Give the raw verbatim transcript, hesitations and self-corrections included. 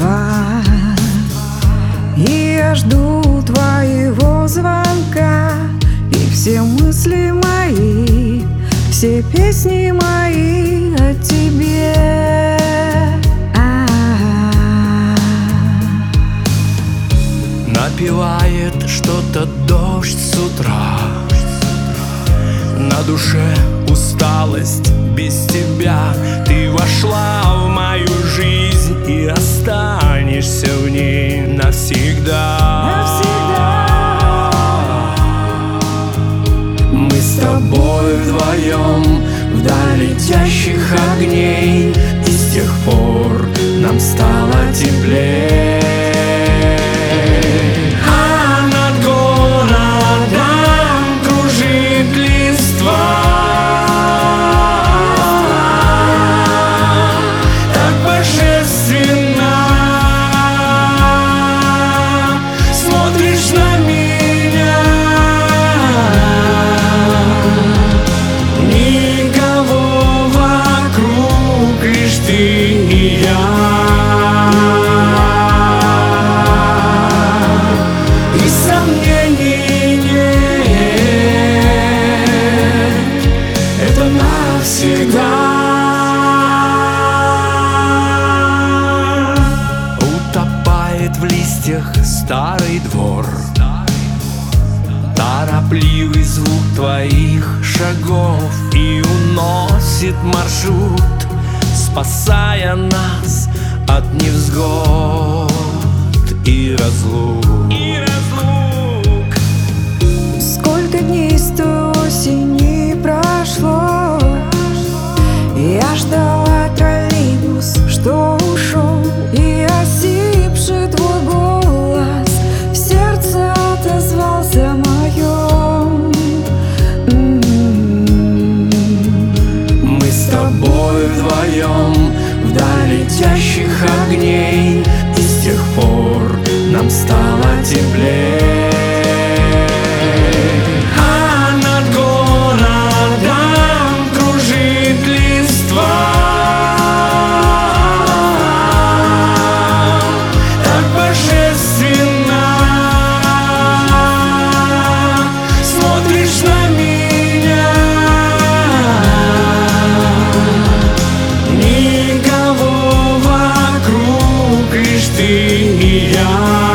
Рождества, и я жду твоего звонка. И все мысли мои, все песни мои о тебе. Напевает что-то дождь с утра, на душе усталость без тебя. Ты вошла в мою жизнь и останешься в ней навсегда. Навсегда. Мы с тобой вдвоем вдаль летящих огней, и с тех пор нам стало теплее. Утопает в листьях старый двор, торопливый звук твоих шагов, и уносит маршрут, спасая нас от невзгод и разлук. И разлук. Сколько дней с той осени прошло, я ждала троллейбус, что ушел, и осипший твой голос в сердце отозвался моем. Мы с тобой вдвоем вдаль летящих огней, и с тех пор нам стало теплее. Ты и я.